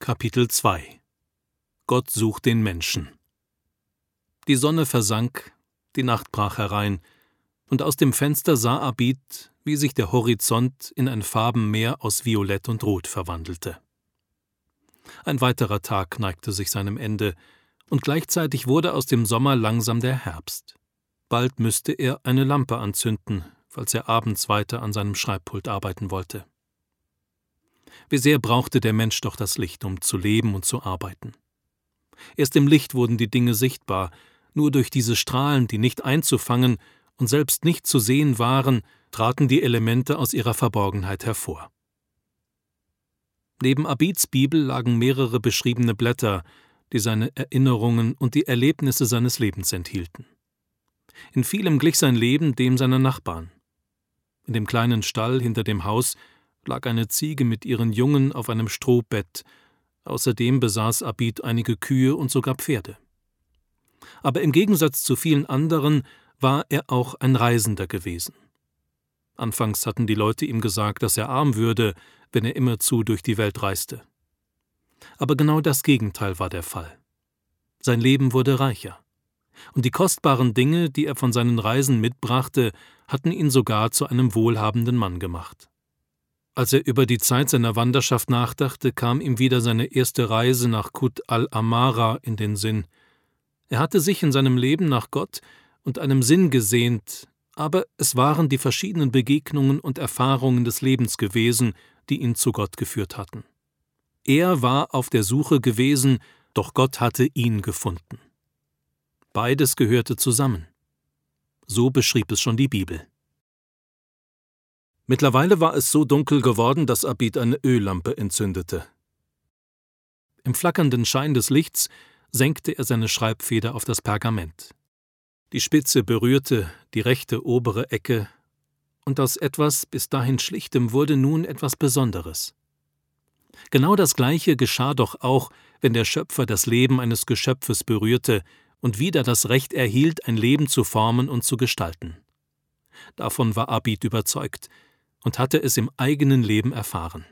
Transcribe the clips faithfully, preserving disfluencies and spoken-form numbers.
Kapitel zwei Gott sucht den Menschen. Die Sonne versank, die Nacht brach herein, und aus dem Fenster sah Abid, wie sich der Horizont in ein Farbenmeer aus Violett und Rot verwandelte. Ein weiterer Tag neigte sich seinem Ende, und gleichzeitig wurde aus dem Sommer langsam der Herbst. Bald müsste er eine Lampe anzünden, falls er abends weiter an seinem Schreibpult arbeiten wollte. Wie sehr brauchte der Mensch doch das Licht, um zu leben und zu arbeiten. Erst im Licht wurden die Dinge sichtbar, nur durch diese Strahlen, die nicht einzufangen und selbst nicht zu sehen waren, traten die Elemente aus ihrer Verborgenheit hervor. Neben Abids Bibel lagen mehrere beschriebene Blätter, die seine Erinnerungen und die Erlebnisse seines Lebens enthielten. In vielem glich sein Leben dem seiner Nachbarn. In dem kleinen Stall hinter dem Haus lag eine Ziege mit ihren Jungen auf einem Strohbett. Außerdem besaß Abid einige Kühe und sogar Pferde. Aber im Gegensatz zu vielen anderen war er auch ein Reisender gewesen. Anfangs hatten die Leute ihm gesagt, dass er arm würde, wenn er immerzu durch die Welt reiste. Aber genau das Gegenteil war der Fall. Sein Leben wurde reicher. Und die kostbaren Dinge, die er von seinen Reisen mitbrachte, hatten ihn sogar zu einem wohlhabenden Mann gemacht. Als er über die Zeit seiner Wanderschaft nachdachte, kam ihm wieder seine erste Reise nach Kut al-Amara in den Sinn. Er hatte sich in seinem Leben nach Gott und einem Sinn gesehnt, aber es waren die verschiedenen Begegnungen und Erfahrungen des Lebens gewesen, die ihn zu Gott geführt hatten. Er war auf der Suche gewesen, doch Gott hatte ihn gefunden. Beides gehörte zusammen. So beschrieb es schon die Bibel. Mittlerweile war es so dunkel geworden, dass Abid eine Öllampe entzündete. Im flackernden Schein des Lichts senkte er seine Schreibfeder auf das Pergament. Die Spitze berührte die rechte obere Ecke, und aus etwas bis dahin Schlichtem wurde nun etwas Besonderes. Genau das Gleiche geschah doch auch, wenn der Schöpfer das Leben eines Geschöpfes berührte und wieder das Recht erhielt, ein Leben zu formen und zu gestalten. Davon war Abid überzeugt und hatte es im eigenen Leben erfahren.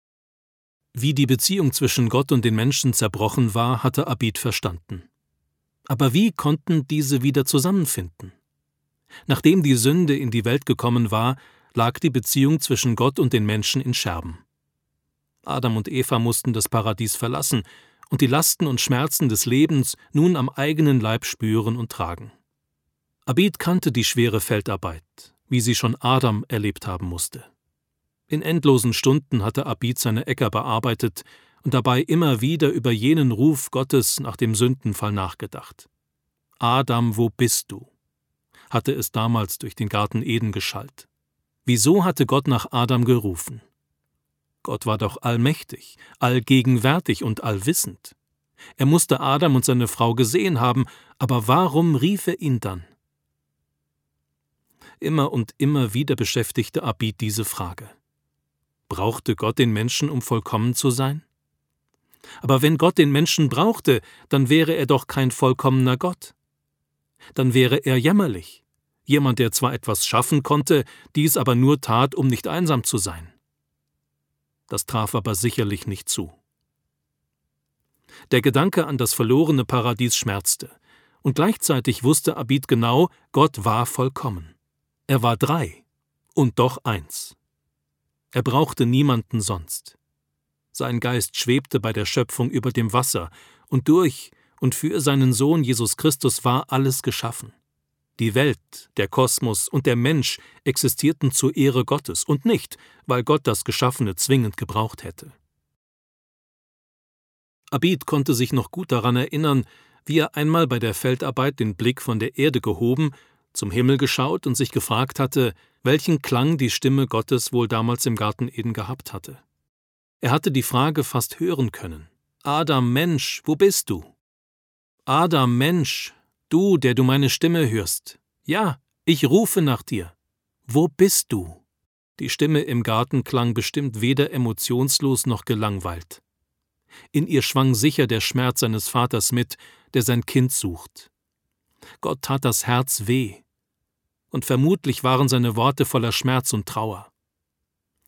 Wie die Beziehung zwischen Gott und den Menschen zerbrochen war, hatte Abid verstanden. Aber wie konnten diese wieder zusammenfinden? Nachdem die Sünde in die Welt gekommen war, lag die Beziehung zwischen Gott und den Menschen in Scherben. Adam und Eva mussten das Paradies verlassen und die Lasten und Schmerzen des Lebens nun am eigenen Leib spüren und tragen. Abid kannte die schwere Feldarbeit, wie sie schon Adam erlebt haben musste. In endlosen Stunden hatte Abid seine Äcker bearbeitet und dabei immer wieder über jenen Ruf Gottes nach dem Sündenfall nachgedacht. »Adam, wo bist du?« hatte es damals durch den Garten Eden geschallt. Wieso hatte Gott nach Adam gerufen? Gott war doch allmächtig, allgegenwärtig und allwissend. Er musste Adam und seine Frau gesehen haben, aber warum rief er ihn dann? Immer und immer wieder beschäftigte Abid diese Frage. Brauchte Gott den Menschen, um vollkommen zu sein? Aber wenn Gott den Menschen brauchte, dann wäre er doch kein vollkommener Gott. Dann wäre er jämmerlich, jemand, der zwar etwas schaffen konnte, dies aber nur tat, um nicht einsam zu sein. Das traf aber sicherlich nicht zu. Der Gedanke an das verlorene Paradies schmerzte, und gleichzeitig wusste Abid genau, Gott war vollkommen. Er war drei und doch eins. Er brauchte niemanden sonst. Sein Geist schwebte bei der Schöpfung über dem Wasser, und durch und für seinen Sohn Jesus Christus war alles geschaffen. Die Welt, der Kosmos und der Mensch existierten zur Ehre Gottes und nicht, weil Gott das Geschaffene zwingend gebraucht hätte. Abid konnte sich noch gut daran erinnern, wie er einmal bei der Feldarbeit den Blick von der Erde gehoben, zum Himmel geschaut und sich gefragt hatte, welchen Klang die Stimme Gottes wohl damals im Garten Eden gehabt hatte. Er hatte die Frage fast hören können: »Adam, Mensch, wo bist du? Adam, Mensch, du, der du meine Stimme hörst. Ja, ich rufe nach dir. Wo bist du?« Die Stimme im Garten klang bestimmt weder emotionslos noch gelangweilt. In ihr schwang sicher der Schmerz seines Vaters mit, der sein Kind sucht. Gott tat das Herz weh. Und vermutlich waren seine Worte voller Schmerz und Trauer.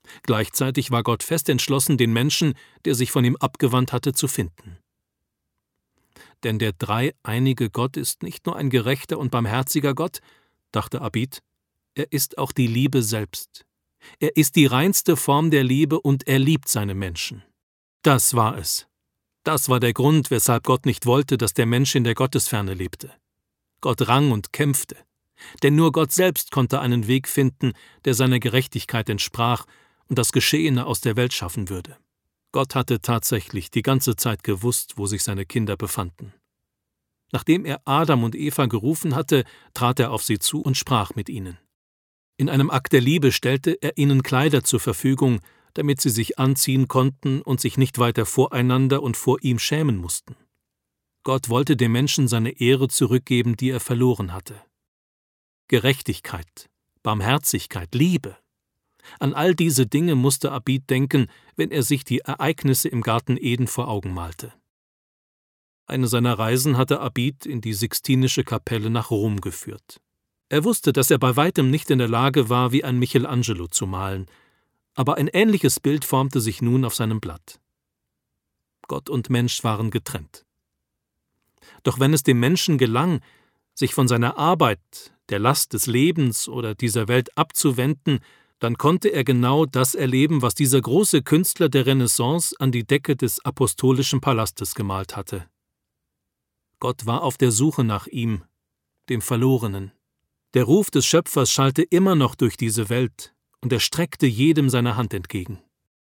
Gleichzeitig war Gott fest entschlossen, den Menschen, der sich von ihm abgewandt hatte, zu finden. Denn der dreieinige Gott ist nicht nur ein gerechter und barmherziger Gott, dachte Abid, er ist auch die Liebe selbst. Er ist die reinste Form der Liebe und er liebt seine Menschen. Das war es. Das war der Grund, weshalb Gott nicht wollte, dass der Mensch in der Gottesferne lebte. Gott rang und kämpfte. Denn nur Gott selbst konnte einen Weg finden, der seiner Gerechtigkeit entsprach und das Geschehene aus der Welt schaffen würde. Gott hatte tatsächlich die ganze Zeit gewusst, wo sich seine Kinder befanden. Nachdem er Adam und Eva gerufen hatte, trat er auf sie zu und sprach mit ihnen. In einem Akt der Liebe stellte er ihnen Kleider zur Verfügung, damit sie sich anziehen konnten und sich nicht weiter voreinander und vor ihm schämen mussten. Gott wollte dem Menschen seine Ehre zurückgeben, die er verloren hatte. Gerechtigkeit, Barmherzigkeit, Liebe. An all diese Dinge musste Abid denken, wenn er sich die Ereignisse im Garten Eden vor Augen malte. Eine seiner Reisen hatte Abid in die Sixtinische Kapelle nach Rom geführt. Er wusste, dass er bei weitem nicht in der Lage war, wie ein Michelangelo zu malen, aber ein ähnliches Bild formte sich nun auf seinem Blatt. Gott und Mensch waren getrennt. Doch wenn es dem Menschen gelang, sich von seiner Arbeit, der Last des Lebens oder dieser Welt abzuwenden, dann konnte er genau das erleben, was dieser große Künstler der Renaissance an die Decke des Apostolischen Palastes gemalt hatte. Gott war auf der Suche nach ihm, dem Verlorenen. Der Ruf des Schöpfers schallte immer noch durch diese Welt, und er streckte jedem seine Hand entgegen.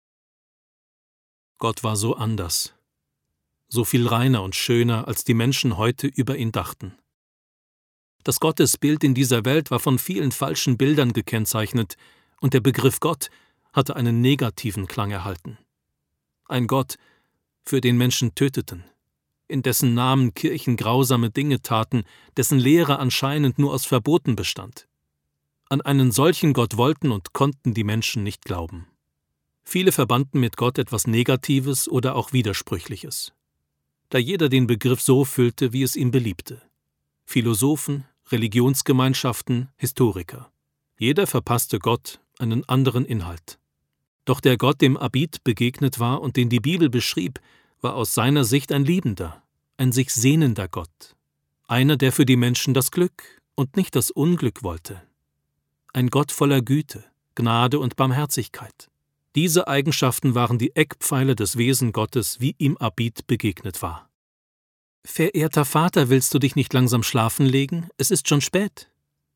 Gott war so anders, so viel reiner und schöner, als die Menschen heute über ihn dachten. Das Gottesbild in dieser Welt war von vielen falschen Bildern gekennzeichnet, und der Begriff Gott hatte einen negativen Klang erhalten. Ein Gott, für den Menschen töteten, in dessen Namen Kirchen grausame Dinge taten, dessen Lehre anscheinend nur aus Verboten bestand. An einen solchen Gott wollten und konnten die Menschen nicht glauben. Viele verbanden mit Gott etwas Negatives oder auch Widersprüchliches, da jeder den Begriff so füllte, wie es ihm beliebte. Philosophen, Religionsgemeinschaften, Historiker. Jeder verpasste Gott einen anderen Inhalt. Doch der Gott, dem Abid begegnet war und den die Bibel beschrieb, war aus seiner Sicht ein liebender, ein sich sehnender Gott. Einer, der für die Menschen das Glück und nicht das Unglück wollte. Ein Gott voller Güte, Gnade und Barmherzigkeit. Diese Eigenschaften waren die Eckpfeiler des Wesen Gottes, wie ihm Abid begegnet war. »Verehrter Vater, willst du dich nicht langsam schlafen legen? Es ist schon spät.«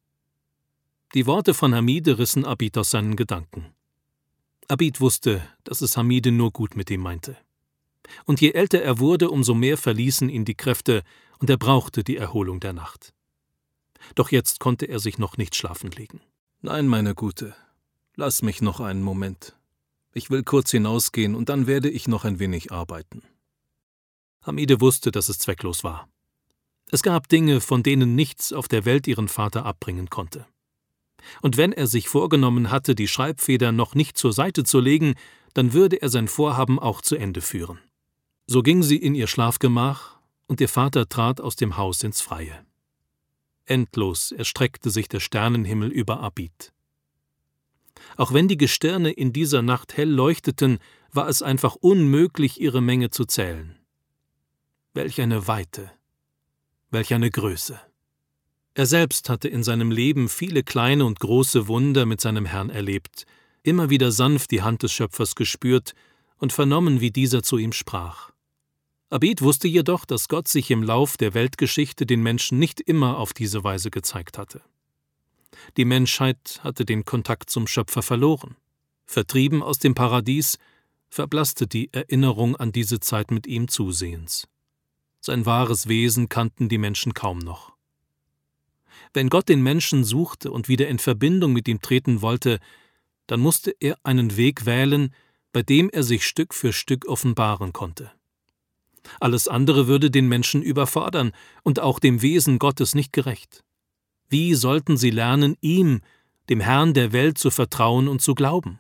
Die Worte von Hamide rissen Abid aus seinen Gedanken. Abid wusste, dass es Hamide nur gut mit ihm meinte. Und je älter er wurde, umso mehr verließen ihn die Kräfte, und er brauchte die Erholung der Nacht. Doch jetzt konnte er sich noch nicht schlafen legen. »Nein, meine Gute, lass mich noch einen Moment. Ich will kurz hinausgehen, und dann werde ich noch ein wenig arbeiten.« Hamide wusste, dass es zwecklos war. Es gab Dinge, von denen nichts auf der Welt ihren Vater abbringen konnte. Und wenn er sich vorgenommen hatte, die Schreibfeder noch nicht zur Seite zu legen, dann würde er sein Vorhaben auch zu Ende führen. So ging sie in ihr Schlafgemach, und ihr Vater trat aus dem Haus ins Freie. Endlos erstreckte sich der Sternenhimmel über Abid. Auch wenn die Gestirne in dieser Nacht hell leuchteten, war es einfach unmöglich, ihre Menge zu zählen. Welch eine Weite, welch eine Größe. Er selbst hatte in seinem Leben viele kleine und große Wunder mit seinem Herrn erlebt, immer wieder sanft die Hand des Schöpfers gespürt und vernommen, wie dieser zu ihm sprach. Abid wusste jedoch, dass Gott sich im Lauf der Weltgeschichte den Menschen nicht immer auf diese Weise gezeigt hatte. Die Menschheit hatte den Kontakt zum Schöpfer verloren. Vertrieben aus dem Paradies, verblasste die Erinnerung an diese Zeit mit ihm zusehends. Sein wahres Wesen kannten die Menschen kaum noch. Wenn Gott den Menschen suchte und wieder in Verbindung mit ihm treten wollte, dann musste er einen Weg wählen, bei dem er sich Stück für Stück offenbaren konnte. Alles andere würde den Menschen überfordern und auch dem Wesen Gottes nicht gerecht. Wie sollten sie lernen, ihm, dem Herrn der Welt, zu vertrauen und zu glauben?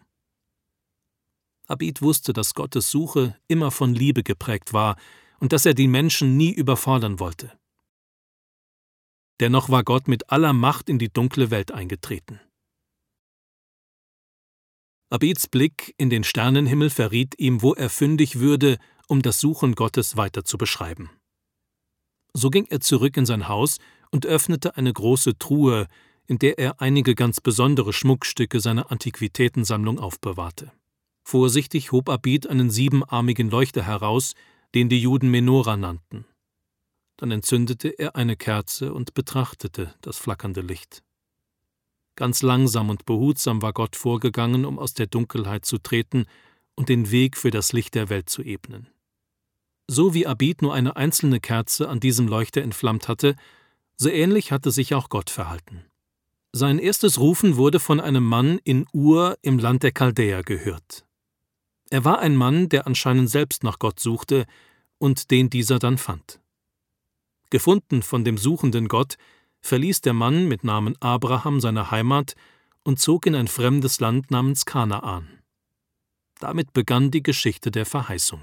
Abid wusste, dass Gottes Suche immer von Liebe geprägt war und dass er die Menschen nie überfordern wollte. Dennoch war Gott mit aller Macht in die dunkle Welt eingetreten. Abids Blick in den Sternenhimmel verriet ihm, wo er fündig würde, um das Suchen Gottes weiter zu beschreiben. So ging er zurück in sein Haus und öffnete eine große Truhe, in der er einige ganz besondere Schmuckstücke seiner Antiquitätensammlung aufbewahrte. Vorsichtig hob Abid einen siebenarmigen Leuchter heraus, den die Juden Menora nannten. Dann entzündete er eine Kerze und betrachtete das flackernde Licht. Ganz langsam und behutsam war Gott vorgegangen, um aus der Dunkelheit zu treten und den Weg für das Licht der Welt zu ebnen. So wie Abid nur eine einzelne Kerze an diesem Leuchter entflammt hatte, so ähnlich hatte sich auch Gott verhalten. Sein erstes Rufen wurde von einem Mann in Ur im Land der Chaldäer gehört. Er war ein Mann, der anscheinend selbst nach Gott suchte und den dieser dann fand. Gefunden von dem suchenden Gott, verließ der Mann mit Namen Abraham seine Heimat und zog in ein fremdes Land namens Kanaan. Damit begann die Geschichte der Verheißung.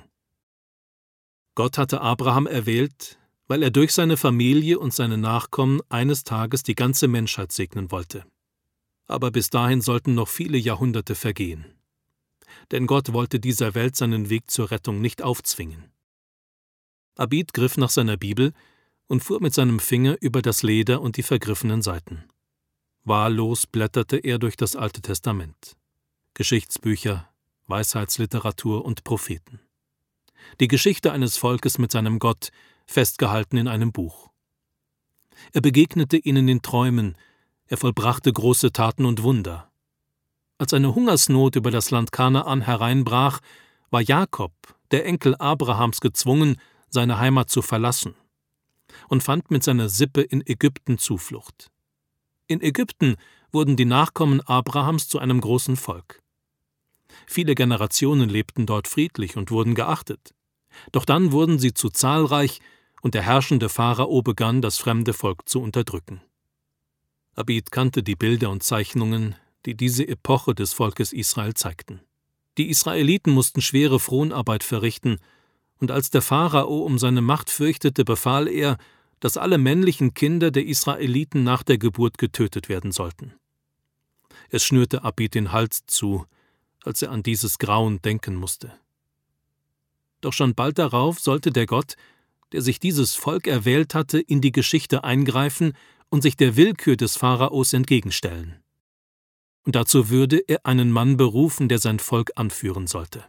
Gott hatte Abraham erwählt, weil er durch seine Familie und seine Nachkommen eines Tages die ganze Menschheit segnen wollte. Aber bis dahin sollten noch viele Jahrhunderte vergehen. Denn Gott wollte dieser Welt seinen Weg zur Rettung nicht aufzwingen. Abid griff nach seiner Bibel und fuhr mit seinem Finger über das Leder und die vergriffenen Seiten. Wahllos blätterte er durch das Alte Testament. Geschichtsbücher, Weisheitsliteratur und Propheten. Die Geschichte eines Volkes mit seinem Gott, festgehalten in einem Buch. Er begegnete ihnen in Träumen, er vollbrachte große Taten und Wunder. Als eine Hungersnot über das Land Kanaan hereinbrach, war Jakob, der Enkel Abrahams, gezwungen, seine Heimat zu verlassen und fand mit seiner Sippe in Ägypten Zuflucht. In Ägypten wurden die Nachkommen Abrahams zu einem großen Volk. Viele Generationen lebten dort friedlich und wurden geachtet. Doch dann wurden sie zu zahlreich, und der herrschende Pharao begann, das fremde Volk zu unterdrücken. Abid kannte die Bilder und Zeichnungen, die diese Epoche des Volkes Israel zeigten. Die Israeliten mussten schwere Fronarbeit verrichten, und als der Pharao um seine Macht fürchtete, befahl er, dass alle männlichen Kinder der Israeliten nach der Geburt getötet werden sollten. Es schnürte Abid den Hals zu, als er an dieses Grauen denken musste. Doch schon bald darauf sollte der Gott, der sich dieses Volk erwählt hatte, in die Geschichte eingreifen und sich der Willkür des Pharaos entgegenstellen. Und dazu würde er einen Mann berufen, der sein Volk anführen sollte.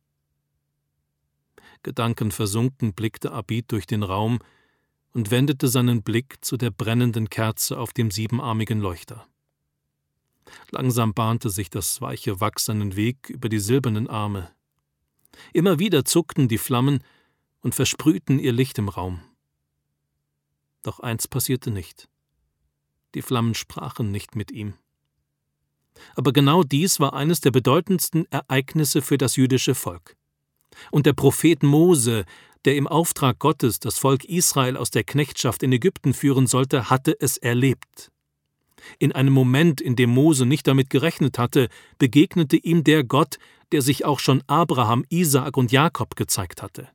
Gedankenversunken blickte Abid durch den Raum und wendete seinen Blick zu der brennenden Kerze auf dem siebenarmigen Leuchter. Langsam bahnte sich das weiche Wachs seinen Weg über die silbernen Arme. Immer wieder zuckten die Flammen und versprühten ihr Licht im Raum. Doch eins passierte nicht. Die Flammen sprachen nicht mit ihm. Aber genau dies war eines der bedeutendsten Ereignisse für das jüdische Volk. Und der Prophet Mose, der im Auftrag Gottes das Volk Israel aus der Knechtschaft in Ägypten führen sollte, hatte es erlebt. In einem Moment, in dem Mose nicht damit gerechnet hatte, begegnete ihm der Gott, der sich auch schon Abraham, Isaak und Jakob gezeigt hatte.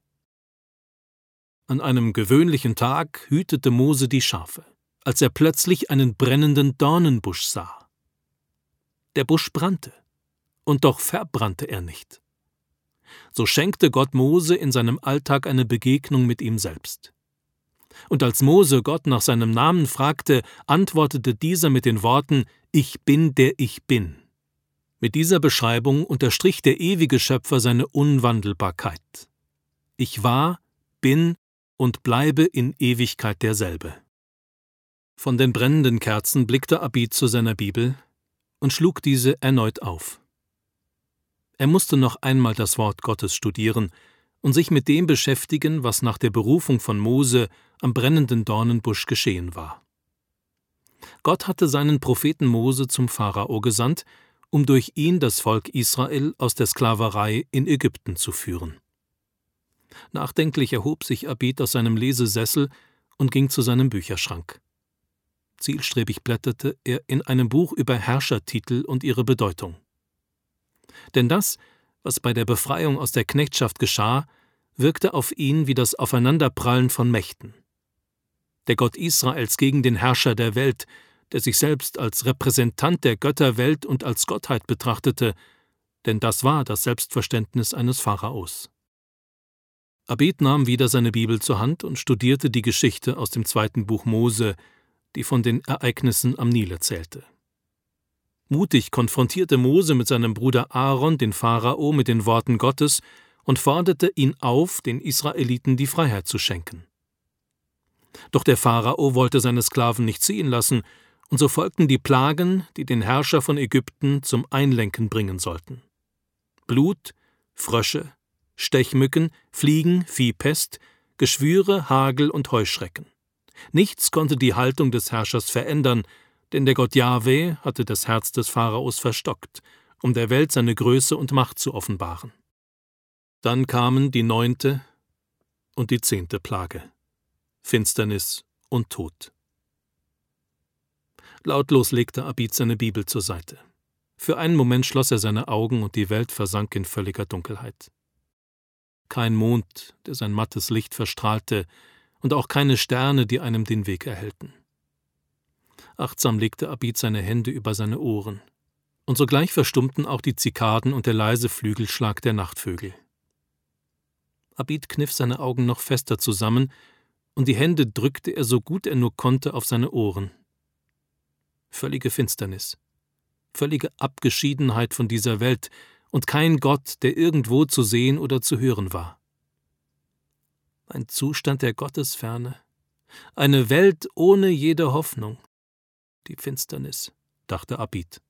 An einem gewöhnlichen Tag hütete Mose die Schafe, als er plötzlich einen brennenden Dornenbusch sah. Der Busch brannte, und doch verbrannte er nicht. So schenkte Gott Mose in seinem Alltag eine Begegnung mit ihm selbst. Und als Mose Gott nach seinem Namen fragte, antwortete dieser mit den Worten: »Ich bin, der ich bin.« Mit dieser Beschreibung unterstrich der ewige Schöpfer seine Unwandelbarkeit. Ich war, bin und bleibe in Ewigkeit derselbe. Von den brennenden Kerzen blickte Abid zu seiner Bibel und schlug diese erneut auf. Er musste noch einmal das Wort Gottes studieren und sich mit dem beschäftigen, was nach der Berufung von Mose am brennenden Dornenbusch geschehen war. Gott hatte seinen Propheten Mose zum Pharao gesandt, um durch ihn das Volk Israel aus der Sklaverei in Ägypten zu führen. Nachdenklich erhob sich Abid aus seinem Lesesessel und ging zu seinem Bücherschrank. Zielstrebig blätterte er in einem Buch über Herrschertitel und ihre Bedeutung. Denn das, was bei der Befreiung aus der Knechtschaft geschah, wirkte auf ihn wie das Aufeinanderprallen von Mächten. Der Gott Israels gegen den Herrscher der Welt, der sich selbst als Repräsentant der Götterwelt und als Gottheit betrachtete, denn das war das Selbstverständnis eines Pharaos. Abid nahm wieder seine Bibel zur Hand und studierte die Geschichte aus dem zweiten Buch Mose, die von den Ereignissen am Nil erzählte. Mutig konfrontierte Mose mit seinem Bruder Aaron den Pharao mit den Worten Gottes und forderte ihn auf, den Israeliten die Freiheit zu schenken. Doch der Pharao wollte seine Sklaven nicht ziehen lassen, und so folgten die Plagen, die den Herrscher von Ägypten zum Einlenken bringen sollten. Blut, Frösche, Stechmücken, Fliegen, Viehpest, Geschwüre, Hagel und Heuschrecken. Nichts konnte die Haltung des Herrschers verändern, denn der Gott Jahwe hatte das Herz des Pharaos verstockt, um der Welt seine Größe und Macht zu offenbaren. Dann kamen die neunte und die zehnte Plage: Finsternis und Tod. Lautlos legte Abid seine Bibel zur Seite. Für einen Moment schloss er seine Augen und die Welt versank in völliger Dunkelheit. Kein Mond, der sein mattes Licht verstrahlte, und auch keine Sterne, die einem den Weg erhellten. Achtsam legte Abid seine Hände über seine Ohren, und sogleich verstummten auch die Zikaden und der leise Flügelschlag der Nachtvögel. Abid kniff seine Augen noch fester zusammen, und die Hände drückte er so gut er nur konnte auf seine Ohren. Völlige Finsternis, völlige Abgeschiedenheit von dieser Welt und kein Gott, der irgendwo zu sehen oder zu hören war. Ein Zustand der Gottesferne, eine Welt ohne jede Hoffnung. Die Finsternis, dachte Abid.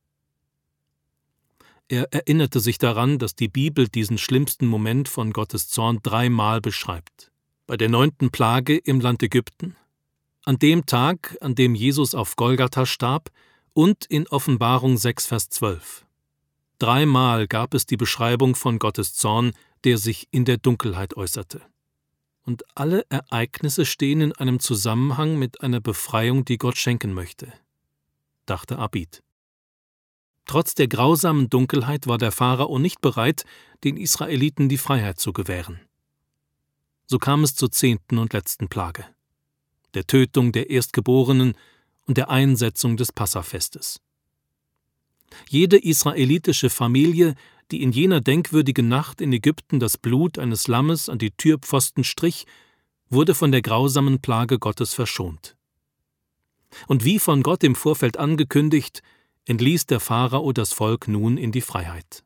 Er erinnerte sich daran, dass die Bibel diesen schlimmsten Moment von Gottes Zorn dreimal beschreibt. Bei der neunten Plage im Land Ägypten, an dem Tag, an dem Jesus auf Golgatha starb, und in Offenbarung sechs, Vers zwölf. Dreimal gab es die Beschreibung von Gottes Zorn, der sich in der Dunkelheit äußerte. Und alle Ereignisse stehen in einem Zusammenhang mit einer Befreiung, die Gott schenken möchte, dachte Abid. Trotz der grausamen Dunkelheit war der Pharao nicht bereit, den Israeliten die Freiheit zu gewähren. So kam es zur zehnten und letzten Plage, der Tötung der Erstgeborenen und der Einsetzung des Passafestes. Jede israelitische Familie, die in jener denkwürdigen Nacht in Ägypten das Blut eines Lammes an die Türpfosten strich, wurde von der grausamen Plage Gottes verschont. Und wie von Gott im Vorfeld angekündigt, entließ der Pharao das Volk nun in die Freiheit.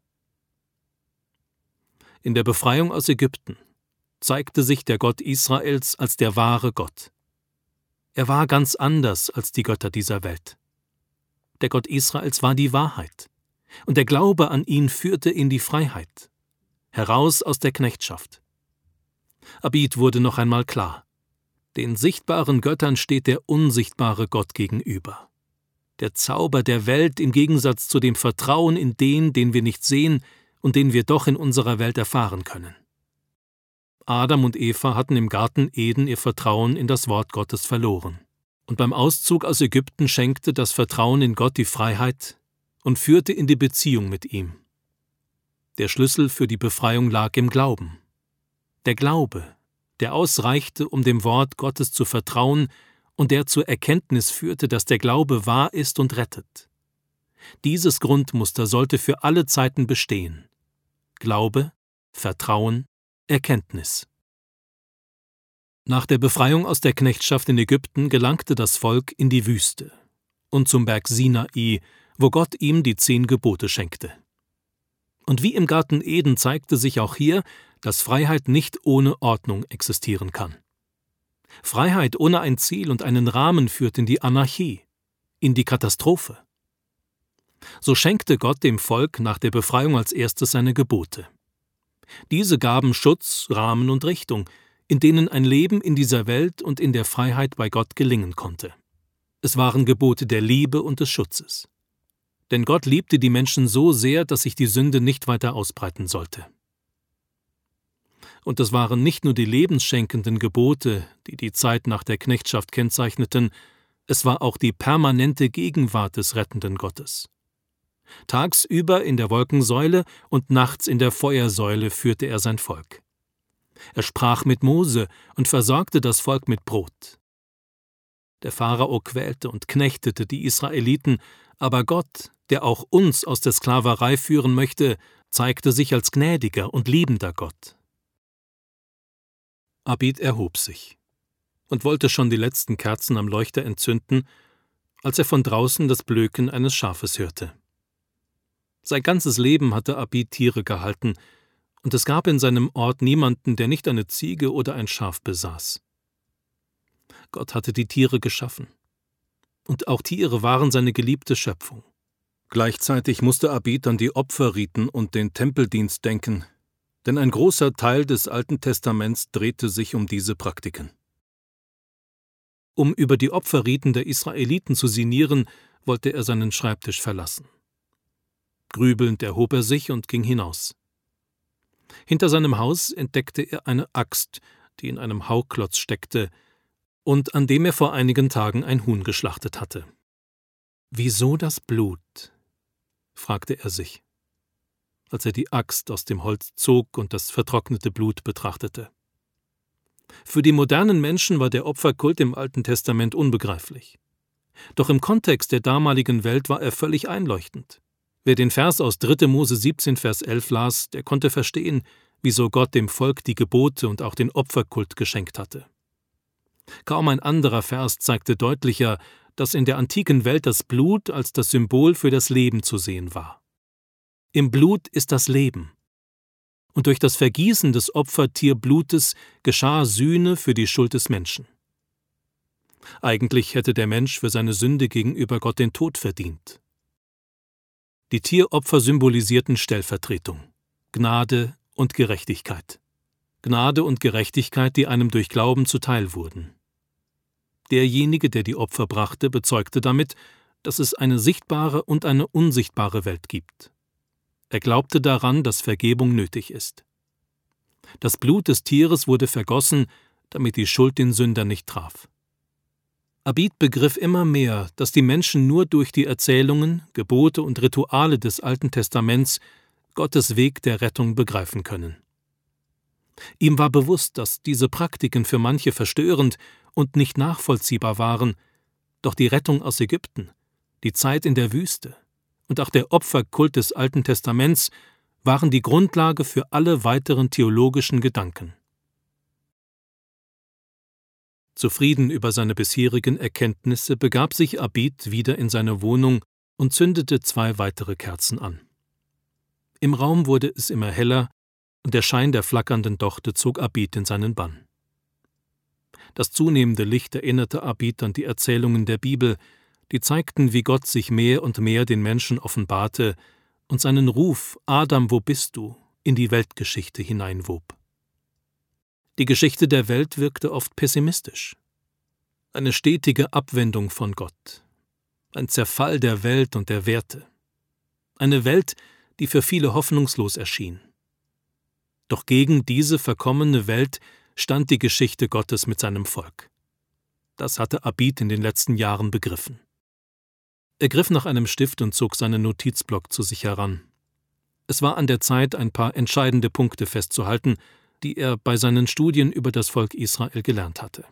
In der Befreiung aus Ägypten zeigte sich der Gott Israels als der wahre Gott. Er war ganz anders als die Götter dieser Welt. Der Gott Israels war die Wahrheit, und der Glaube an ihn führte in die Freiheit, heraus aus der Knechtschaft. Abid wurde noch einmal klar: Den sichtbaren Göttern steht der unsichtbare Gott gegenüber. Der Zauber der Welt im Gegensatz zu dem Vertrauen in den, den wir nicht sehen und den wir doch in unserer Welt erfahren können. Adam und Eva hatten im Garten Eden ihr Vertrauen in das Wort Gottes verloren. Und beim Auszug aus Ägypten schenkte das Vertrauen in Gott die Freiheit und führte in die Beziehung mit ihm. Der Schlüssel für die Befreiung lag im Glauben. Der Glaube, der ausreichte, um dem Wort Gottes zu vertrauen und der zur Erkenntnis führte, dass der Glaube wahr ist und rettet. Dieses Grundmuster sollte für alle Zeiten bestehen. Glaube, Vertrauen, Erkenntnis. Nach der Befreiung aus der Knechtschaft in Ägypten gelangte das Volk in die Wüste und zum Berg Sinai, wo Gott ihm die zehn Gebote schenkte. Und wie im Garten Eden zeigte sich auch hier, dass Freiheit nicht ohne Ordnung existieren kann. Freiheit ohne ein Ziel und einen Rahmen führt in die Anarchie, in die Katastrophe. So schenkte Gott dem Volk nach der Befreiung als erstes seine Gebote. Diese gaben Schutz, Rahmen und Richtung, in denen ein Leben in dieser Welt und in der Freiheit bei Gott gelingen konnte. Es waren Gebote der Liebe und des Schutzes. Denn Gott liebte die Menschen so sehr, dass sich die Sünde nicht weiter ausbreiten sollte. Und es waren nicht nur die lebensschenkenden Gebote, die die Zeit nach der Knechtschaft kennzeichneten, es war auch die permanente Gegenwart des rettenden Gottes. Tagsüber in der Wolkensäule und nachts in der Feuersäule führte er sein Volk. Er sprach mit Mose und versorgte das Volk mit Brot. Der Pharao quälte und knechtete die Israeliten, aber Gott, der auch uns aus der Sklaverei führen möchte, zeigte sich als gnädiger und liebender Gott. Abid erhob sich und wollte schon die letzten Kerzen am Leuchter entzünden, als er von draußen das Blöken eines Schafes hörte. Sein ganzes Leben hatte Abid Tiere gehalten, und es gab in seinem Ort niemanden, der nicht eine Ziege oder ein Schaf besaß. Gott hatte die Tiere geschaffen, und auch Tiere waren seine geliebte Schöpfung. Gleichzeitig musste Abid an die Opferriten und den Tempeldienst denken, denn ein großer Teil des Alten Testaments drehte sich um diese Praktiken. Um über die Opferriten der Israeliten zu sinnieren, wollte er seinen Schreibtisch verlassen. Grübelnd erhob er sich und ging hinaus. Hinter seinem Haus entdeckte er eine Axt, die in einem Hauklotz steckte und an dem er vor einigen Tagen ein Huhn geschlachtet hatte. »Wieso das Blut?« fragte er sich, als er die Axt aus dem Holz zog und das vertrocknete Blut betrachtete. Für die modernen Menschen war der Opferkult im Alten Testament unbegreiflich. Doch im Kontext der damaligen Welt war er völlig einleuchtend. Wer den Vers aus dritter Mose siebzehn, Vers elf las, der konnte verstehen, wieso Gott dem Volk die Gebote und auch den Opferkult geschenkt hatte. Kaum ein anderer Vers zeigte deutlicher, dass in der antiken Welt das Blut als das Symbol für das Leben zu sehen war. Im Blut ist das Leben. Und durch das Vergießen des Opfertierblutes geschah Sühne für die Schuld des Menschen. Eigentlich hätte der Mensch für seine Sünde gegenüber Gott den Tod verdient. Die Tieropfer symbolisierten Stellvertretung, Gnade und Gerechtigkeit. Gnade und Gerechtigkeit, die einem durch Glauben zuteil wurden. Derjenige, der die Opfer brachte, bezeugte damit, dass es eine sichtbare und eine unsichtbare Welt gibt. Er glaubte daran, dass Vergebung nötig ist. Das Blut des Tieres wurde vergossen, damit die Schuld den Sünder nicht traf. Abid begriff immer mehr, dass die Menschen nur durch die Erzählungen, Gebote und Rituale des Alten Testaments Gottes Weg der Rettung begreifen können. Ihm war bewusst, dass diese Praktiken für manche verstörend und nicht nachvollziehbar waren, doch die Rettung aus Ägypten, die Zeit in der Wüste und auch der Opferkult des Alten Testaments waren die Grundlage für alle weiteren theologischen Gedanken. Zufrieden über seine bisherigen Erkenntnisse begab sich Abid wieder in seine Wohnung und zündete zwei weitere Kerzen an. Im Raum wurde es immer heller, und der Schein der flackernden Dochte zog Abid in seinen Bann. Das zunehmende Licht erinnerte Abid an die Erzählungen der Bibel, die zeigten, wie Gott sich mehr und mehr den Menschen offenbarte und seinen Ruf »Adam, wo bist du?« in die Weltgeschichte hineinwob. Die Geschichte der Welt wirkte oft pessimistisch. Eine stetige Abwendung von Gott, ein Zerfall der Welt und der Werte. Eine Welt, die für viele hoffnungslos erschien. Doch gegen diese verkommene Welt stand die Geschichte Gottes mit seinem Volk. Das hatte Abid in den letzten Jahren begriffen. Er griff nach einem Stift und zog seinen Notizblock zu sich heran. Es war an der Zeit, ein paar entscheidende Punkte festzuhalten, die er bei seinen Studien über das Volk Israel gelernt hatte.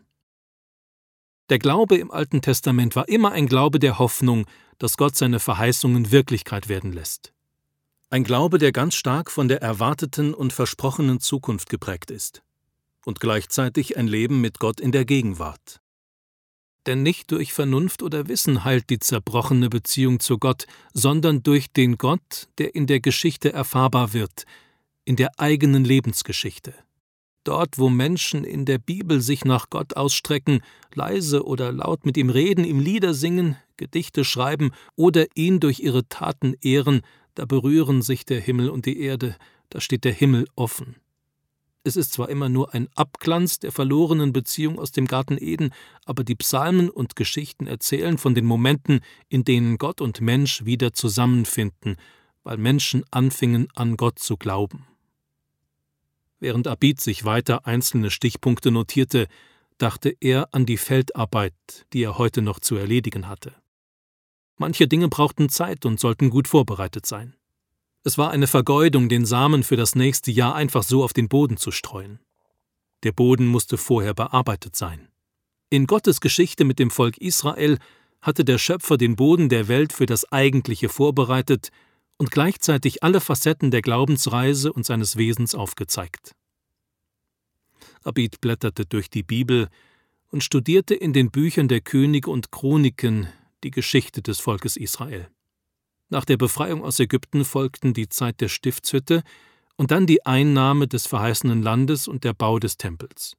Der Glaube im Alten Testament war immer ein Glaube der Hoffnung, dass Gott seine Verheißungen Wirklichkeit werden lässt. Ein Glaube, der ganz stark von der erwarteten und versprochenen Zukunft geprägt ist. Und gleichzeitig ein Leben mit Gott in der Gegenwart. Denn nicht durch Vernunft oder Wissen heilt die zerbrochene Beziehung zu Gott, sondern durch den Gott, der in der Geschichte erfahrbar wird, in der eigenen Lebensgeschichte. Dort, wo Menschen in der Bibel sich nach Gott ausstrecken, leise oder laut mit ihm reden, ihm Lieder singen, Gedichte schreiben oder ihn durch ihre Taten ehren, da berühren sich der Himmel und die Erde, da steht der Himmel offen. Es ist zwar immer nur ein Abglanz der verlorenen Beziehung aus dem Garten Eden, aber die Psalmen und Geschichten erzählen von den Momenten, in denen Gott und Mensch wieder zusammenfinden, weil Menschen anfingen, an Gott zu glauben. Während Abid sich weiter einzelne Stichpunkte notierte, dachte er an die Feldarbeit, die er heute noch zu erledigen hatte. Manche Dinge brauchten Zeit und sollten gut vorbereitet sein. Es war eine Vergeudung, den Samen für das nächste Jahr einfach so auf den Boden zu streuen. Der Boden musste vorher bearbeitet sein. In Gottes Geschichte mit dem Volk Israel hatte der Schöpfer den Boden der Welt für das Eigentliche vorbereitet und gleichzeitig alle Facetten der Glaubensreise und seines Wesens aufgezeigt. Abid blätterte durch die Bibel und studierte in den Büchern der Könige und Chroniken die Geschichte des Volkes Israel. Nach der Befreiung aus Ägypten folgten die Zeit der Stiftshütte und dann die Einnahme des verheißenen Landes und der Bau des Tempels.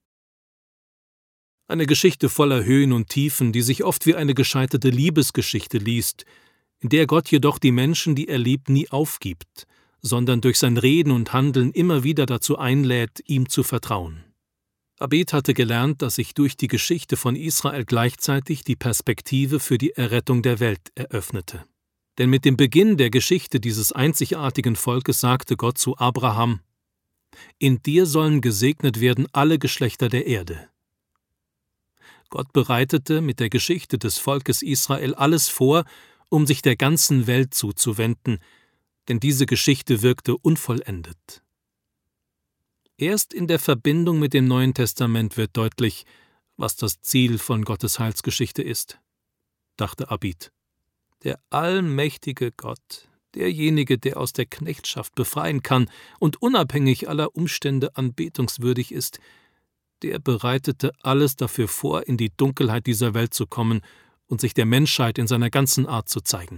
Eine Geschichte voller Höhen und Tiefen, die sich oft wie eine gescheiterte Liebesgeschichte liest, in der Gott jedoch die Menschen, die er liebt, nie aufgibt, sondern durch sein Reden und Handeln immer wieder dazu einlädt, ihm zu vertrauen. Abed hatte gelernt, dass sich durch die Geschichte von Israel gleichzeitig die Perspektive für die Errettung der Welt eröffnete. Denn mit dem Beginn der Geschichte dieses einzigartigen Volkes sagte Gott zu Abraham: »In dir sollen gesegnet werden alle Geschlechter der Erde.« Gott bereitete mit der Geschichte des Volkes Israel alles vor, um sich der ganzen Welt zuzuwenden, denn diese Geschichte wirkte unvollendet. Erst in der Verbindung mit dem Neuen Testament wird deutlich, was das Ziel von Gottes Heilsgeschichte ist, dachte Abid. Der allmächtige Gott, derjenige, der aus der Knechtschaft befreien kann und unabhängig aller Umstände anbetungswürdig ist, der bereitete alles dafür vor, in die Dunkelheit dieser Welt zu kommen und sich der Menschheit in seiner ganzen Art zu zeigen.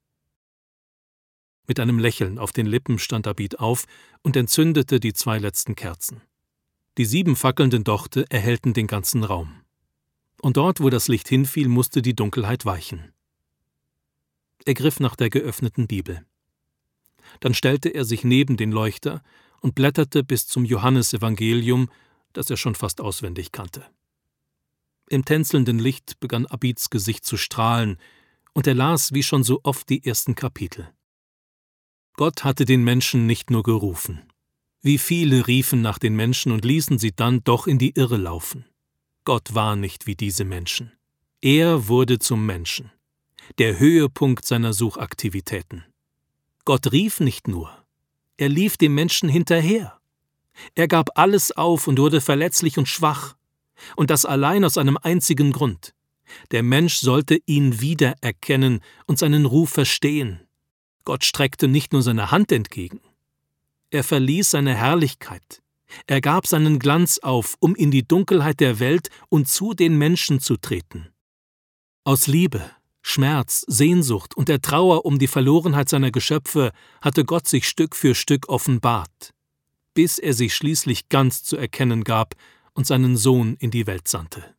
Mit einem Lächeln auf den Lippen stand Abid auf und entzündete die zwei letzten Kerzen. Die sieben fackelnden Dochte erhellten den ganzen Raum. Und dort, wo das Licht hinfiel, musste die Dunkelheit weichen. Er griff nach der geöffneten Bibel. Dann stellte er sich neben den Leuchter und blätterte bis zum Johannesevangelium, das er schon fast auswendig kannte. Im tänzelnden Licht begann Abids Gesicht zu strahlen, und er las wie schon so oft die ersten Kapitel. Gott hatte den Menschen nicht nur gerufen. Wie viele riefen nach den Menschen und ließen sie dann doch in die Irre laufen. Gott war nicht wie diese Menschen. Er wurde zum Menschen, der Höhepunkt seiner Suchaktivitäten. Gott rief nicht nur, er lief dem Menschen hinterher. Er gab alles auf und wurde verletzlich und schwach. Und das allein aus einem einzigen Grund. Der Mensch sollte ihn wiedererkennen und seinen Ruf verstehen. Gott streckte nicht nur seine Hand entgegen. Er verließ seine Herrlichkeit. Er gab seinen Glanz auf, um in die Dunkelheit der Welt und zu den Menschen zu treten. Aus Liebe, Schmerz, Sehnsucht und der Trauer um die Verlorenheit seiner Geschöpfe hatte Gott sich Stück für Stück offenbart, bis er sich schließlich ganz zu erkennen gab und seinen Sohn in die Welt sandte.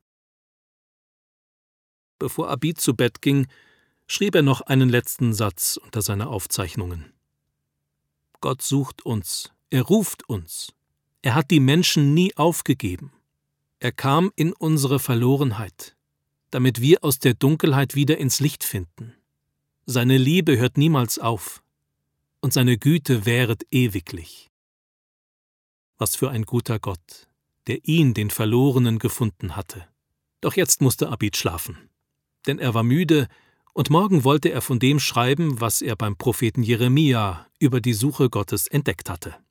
Bevor Abid zu Bett ging, schrieb er noch einen letzten Satz unter seine Aufzeichnungen. Gott sucht uns, er ruft uns, er hat die Menschen nie aufgegeben. Er kam in unsere Verlorenheit, damit wir aus der Dunkelheit wieder ins Licht finden. Seine Liebe hört niemals auf, und seine Güte währet ewiglich. Was für ein guter Gott, der ihn, den Verlorenen, gefunden hatte. Doch jetzt musste Abid schlafen, denn er war müde, und morgen wollte er von dem schreiben, was er beim Propheten Jeremia über die Suche Gottes entdeckt hatte.